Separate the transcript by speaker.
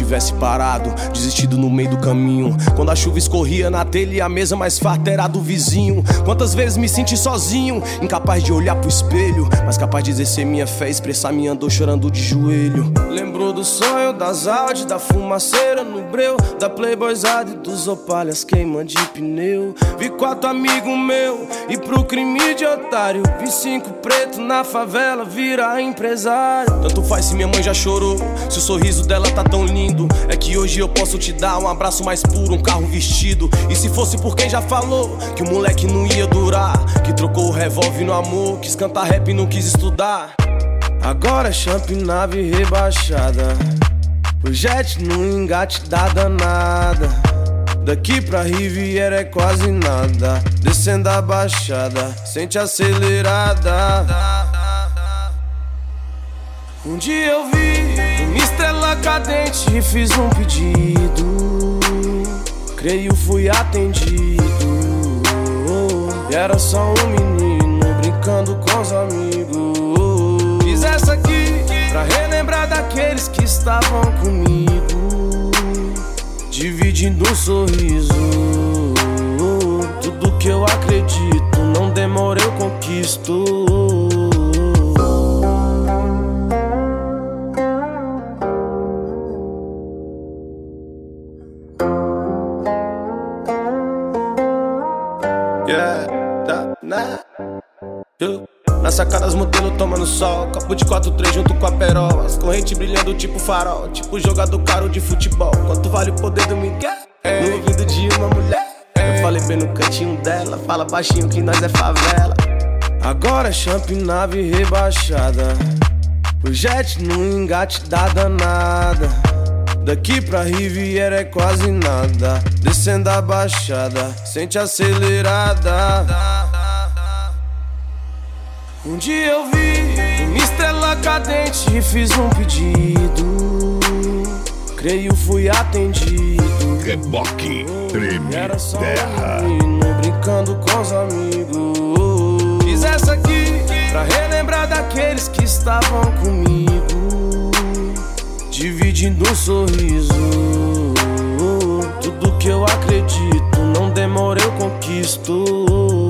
Speaker 1: tivesse parado, desistido no meio do caminho. Quando a chuva escorria na telha e a mesa mais farta era do vizinho. Quantas vezes me senti sozinho, incapaz de olhar pro espelho, mas capaz de exercer minha fé, expressar minha dor chorando de joelho. Lembro do sonho, das Audi, da fumaceira no breu, da Playboyzada e dos opalhas queima de pneu. Vi 4 amigos meu e pro crime de otário. Vi 5 preto na favela virar empresário. Tanto faz se minha mãe já chorou, se o sorriso dela tá tão lindo. É que hoje eu posso te dar um abraço mais puro, um carro vestido. E se fosse por quem já falou que o moleque não ia durar, que trocou o revólver no amor, quis cantar rap e não quis estudar. Agora é champ nave rebaixada, o jet no engate da danada. Daqui pra Riviera é quase nada, descendo a baixada, sente acelerada. Um dia eu vi uma estrela cadente e fiz um pedido, creio fui atendido. E era só um menino brincando com os amigos. Fiz essa aqui pra relembrar daqueles que estavam comigo, dividindo um sorriso. Tudo que eu acredito, não demora eu conquisto. Na sacada as modelos tomando sol, copo de 4-3 junto com a perola, as correntes brilhando tipo farol, tipo jogador caro de futebol. Quanto vale o poder do Miguel? No ouvido de uma mulher. Eu falei bem no cantinho dela, fala baixinho que nós é favela. Agora é champ nave rebaixada, o jet no engate da danada. Daqui pra Riviera é quase nada, descendo a baixada, sente acelerada. Um dia eu vi uma estrela cadente e fiz um pedido, creio fui atendido.
Speaker 2: Reboque, treme,
Speaker 1: era só
Speaker 2: terra.
Speaker 1: um menino brincando com os amigos. Fiz essa aqui pra relembrar daqueles que estavam comigo, dividindo um sorriso. Tudo que eu acredito, não demora eu conquisto.